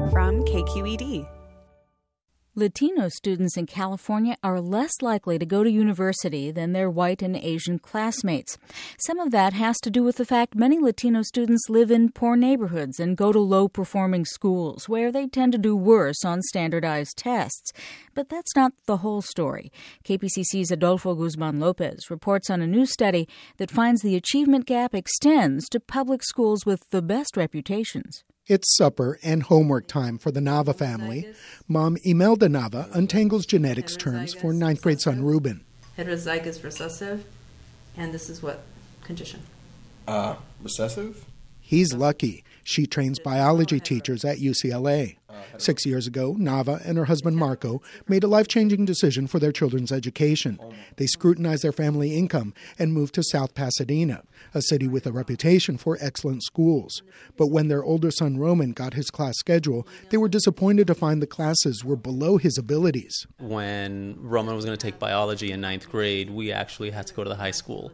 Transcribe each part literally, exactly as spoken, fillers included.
from K Q E D. Latino students in California are less likely to go to university than their white and Asian classmates. Some of that has to do with the fact many Latino students live in poor neighborhoods and go to low-performing schools, where they tend to do worse on standardized tests. But that's not the whole story. K P C C's Adolfo Guzman Lopez reports on a new study that finds the achievement gap extends to public schools with the best reputations. It's supper and homework time for the Nava family. Mom Imelda Nava untangles genetics terms for ninth grade son Ruben. Heterozygous recessive, and this is what condition? Uh, recessive? He's lucky. She trains biology teachers at U C L A. Six years ago, Nava and her husband Marco made a life-changing decision for their children's education. They scrutinized their family income and moved to South Pasadena, a city with a reputation for excellent schools. But when their older son Roman got his class schedule, they were disappointed to find the classes were below his abilities. When Roman was going to take biology in ninth grade, we actually had to go to the high school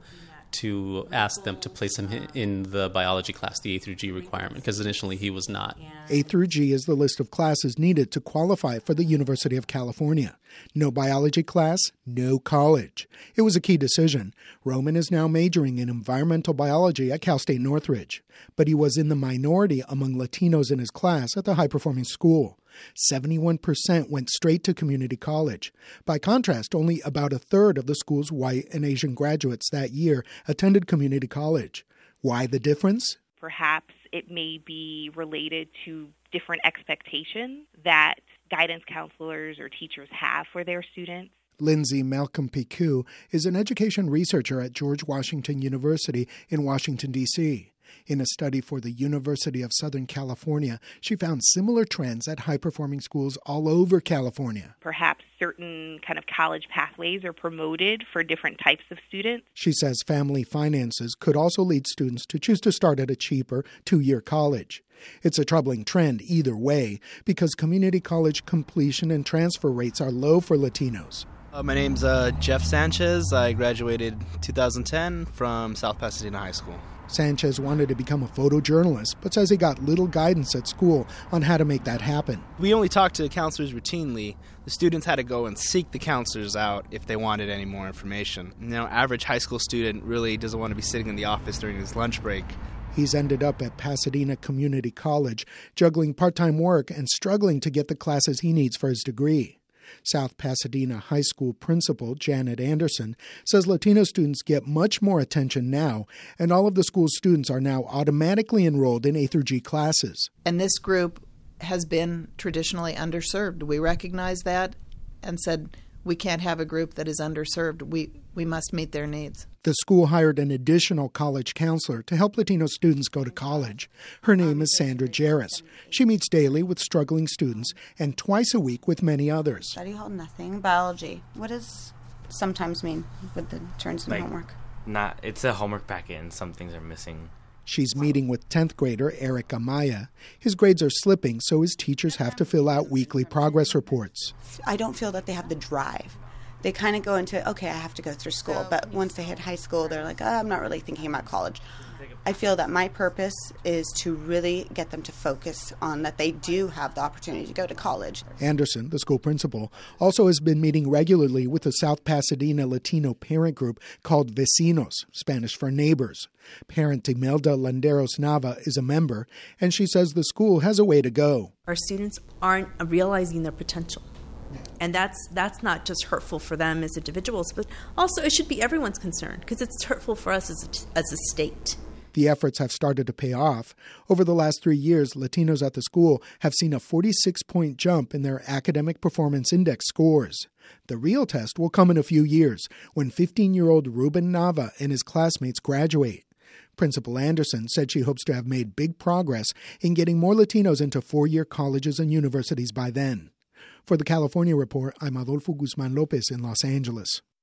to ask them to place him in the biology class, the A through G requirement, because initially he was not. A through G is the list of classes needed to qualify for the University of California. No biology class, no college. It was a key decision. Roman is now majoring in environmental biology at Cal State Northridge. But he was in the minority among Latinos in his class at the high-performing school. seventy-one percent went straight to community college. By contrast, only about a third of the school's white and Asian graduates that year attended community college. Why the difference? Perhaps it may be related to different expectations that guidance counselors or teachers have for their students. Lindsay Malcolm-Picu is an education researcher at George Washington University in Washington, D C In a study for the University of Southern California, she found similar trends at high-performing schools all over California. Perhaps certain kind of college pathways are promoted for different types of students. She says family finances could also lead students to choose to start at a cheaper two-year college. It's a troubling trend either way because community college completion and transfer rates are low for Latinos. Uh, my name's uh, Jeff Sanchez. I graduated two thousand ten from South Pasadena High School. Sanchez wanted to become a photojournalist, but says he got little guidance at school on how to make that happen. We only talked to counselors routinely. The students had to go and seek the counselors out if they wanted any more information. You know, average high school student really doesn't want to be sitting in the office during his lunch break. He's ended up at Pasadena Community College, juggling part-time work and struggling to get the classes he needs for his degree. South Pasadena High School principal Janet Anderson says Latino students get much more attention now, and all of the school's students are now automatically enrolled in A through G classes. And this group has been traditionally underserved. We recognize that and said we can't have a group that is underserved. We, we must meet their needs. The school hired an additional college counselor to help Latino students go to college. Her name is Sandra Jarris. She meets daily with struggling students and twice a week with many others. Study hall, nothing. Biology. What does sometimes mean with the turns and like, homework? Not. It's a homework packet and some things are missing. She's meeting with tenth grader Eric Amaya. His grades are slipping, so his teachers have to fill out weekly progress reports. I don't feel that they have the drive. They kind of go into, okay, I have to go through school. But once they hit high school, they're like, oh, I'm not really thinking about college. I feel that my purpose is to really get them to focus on that they do have the opportunity to go to college. Anderson, the school principal, also has been meeting regularly with the South Pasadena Latino parent group called Vecinos, Spanish for neighbors. Parent Imelda Landeros Nava is a member, and she says the school has a way to go. Our students aren't realizing their potential. And that's that's not just hurtful for them as individuals, but also it should be everyone's concern because it's hurtful for us as a, as a state. The efforts have started to pay off. Over the last three years, Latinos at the school have seen a forty-six point jump in their academic performance index scores. The real test will come in a few years when fifteen-year-old Ruben Nava and his classmates graduate. Principal Anderson said she hopes to have made big progress in getting more Latinos into four-year colleges and universities by then. For the California Report, I'm Adolfo Guzman Lopez in Los Angeles.